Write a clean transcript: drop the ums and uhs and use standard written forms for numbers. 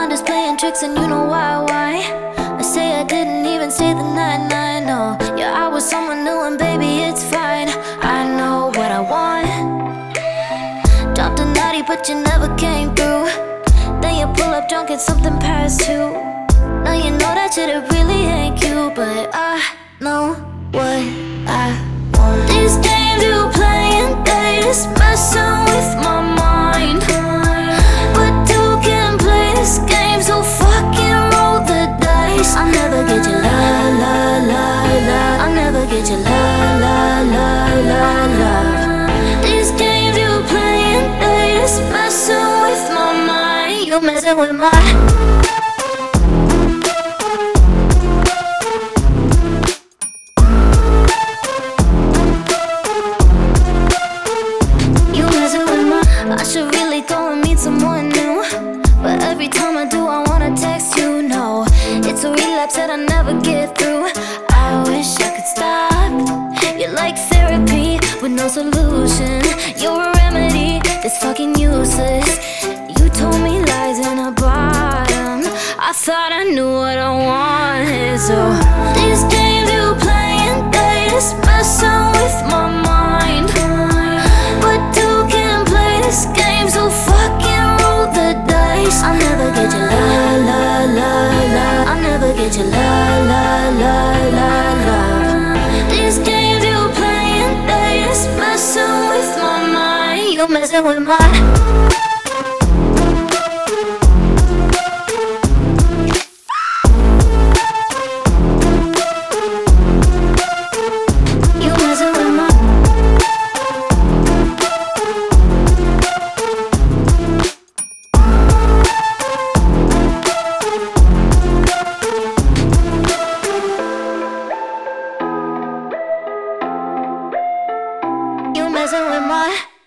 mind is playing tricks and you know why. I say I didn't even say the night, no. Yeah, I was someone new and baby, it's fine. I know what I want. Dropped a naughty but you never came through. Then you pull up drunk at something past 2. Now you know that shit, it really ain't cute, but I know what I want. These games you playing, they just messing with my mind. But you can play this game, so fucking roll the dice. I'll never get you la la la la. I'll never get you la la la la la. These games you playing, they just messing with my mind. You messing with my. I should really go and meet someone new, but every time I do I wanna text you. No, it's a relapse that I never get through. I wish I could stop. You're like therapy with no solution. You're a remedy that's fucking useless. You told me lies in a bottom. I thought I knew what I wanted. So these games you playing, they just messing with my mind. But you can play this game, so fucking roll the dice. I'll never get you la la la la. I'll never get you la la la la la. These games you playing, they just messing with my mind. You messing with my. Messing with my